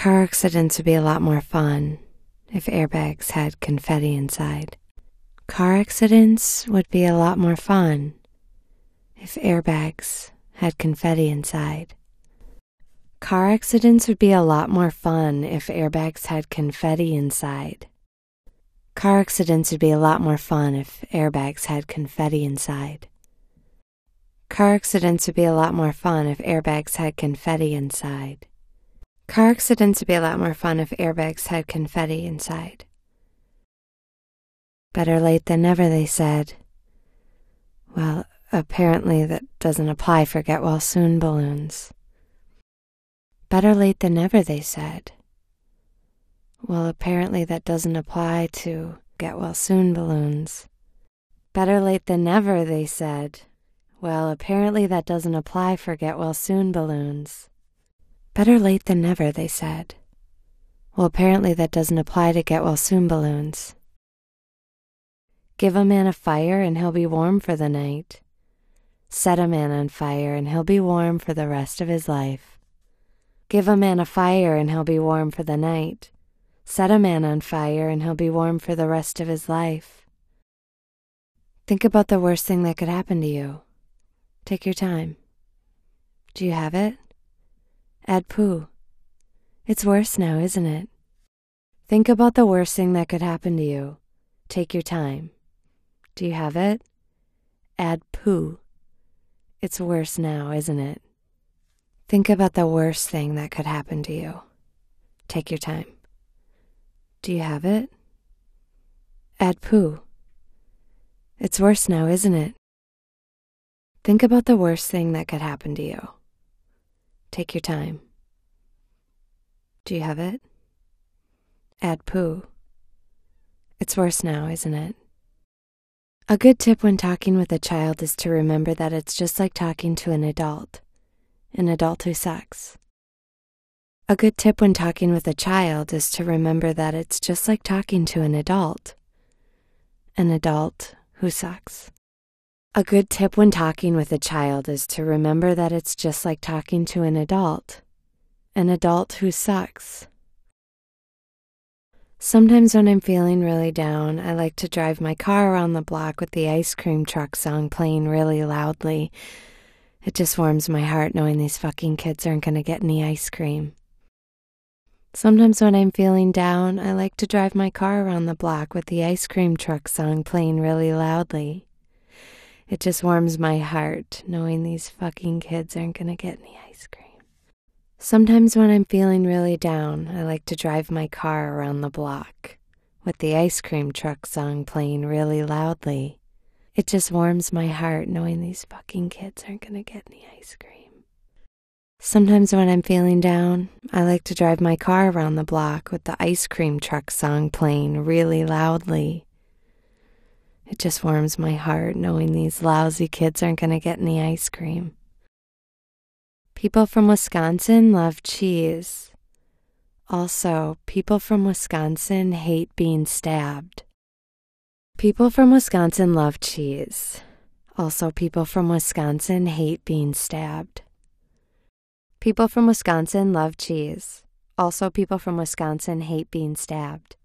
Car accidents would be a lot more fun if airbags had confetti inside. Car accidents would be a lot more fun if airbags had confetti inside. Car accidents would be a lot more fun if airbags had confetti inside. Car accidents would be a lot more fun if airbags had confetti inside. Car accidents would be a lot more fun if airbags had confetti inside. Car accidents would be a lot more fun if airbags had confetti inside. Better late than never, they said. Well, apparently that doesn't apply for get-well-soon balloons. Better late than never, they said. Well, apparently that doesn't apply to get-well-soon balloons. Better late than never, they said. Well, apparently that doesn't apply for get-well-soon balloons. Better late than never, they said. Well, apparently that doesn't apply to get-well-soon balloons. Give a man a fire and he'll be warm for the night. Set a man on fire and he'll be warm for the rest of his life. Give a man a fire and he'll be warm for the night. Set a man on fire and he'll be warm for the rest of his life. Think about the worst thing that could happen to you. Take your time. Do you have it? Add poo. It's worse now, isn't it? Think about the worst thing that could happen to you. Take your time. Do you have it? Add poo. It's worse now, isn't it? Think about the worst thing that could happen to you. Take your time. Do you have it? Add poo. It's worse now, isn't it? Think about the worst thing that could happen to you. Take your time. Do you have it? Add poo. It's worse now, isn't it? A good tip when talking with a child is to remember that it's just like talking to an adult who sucks. A good tip when talking with a child is to remember that it's just like talking to an adult who sucks. A good tip when talking with a child is to remember that it's just like talking to an adult who sucks. Sometimes when I'm feeling really down, I like to drive my car around the block with the ice cream truck song playing really loudly. It just warms my heart knowing these fucking kids aren't gonna get any ice cream. Sometimes when I'm feeling down, I like to drive my car around the block with the ice cream truck song playing really loudly. It just warms my heart knowing these fucking kids aren't gonna get any ice cream. Sometimes when I'm feeling really down, I like to drive my car around the block with the ice cream truck song playing really loudly. It just warms my heart knowing these fucking kids aren't gonna get any ice cream. Sometimes when I'm feeling down, I like to drive my car around the block with the ice cream truck song playing really loudly. It just warms my heart knowing these lousy kids aren't gonna get any ice cream. People from Wisconsin love cheese. Also, people from Wisconsin hate being stabbed. People from Wisconsin love cheese. Also, people from Wisconsin hate being stabbed. People from Wisconsin love cheese. Also, people from Wisconsin hate being stabbed.